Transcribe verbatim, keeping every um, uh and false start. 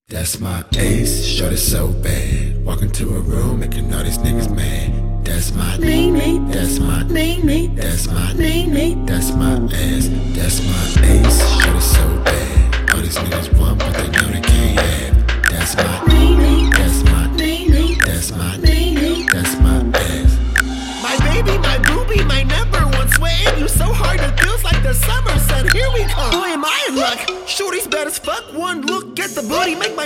That's my ace, shorty so bad. Walk into a room, making all these niggas mad. That's my name, that's my name, that's my name, that's my ass. That's my ace, shorty so bad. All these niggas want, but they know they can't have. That's my name, that's my name, that's my name, that's my ass. My baby, my booby, my number one, sweating you so hard it feels like the summer sun. Here we come. Boy, am I in luck. Shorty's bad as fuck. One look at the booty, make my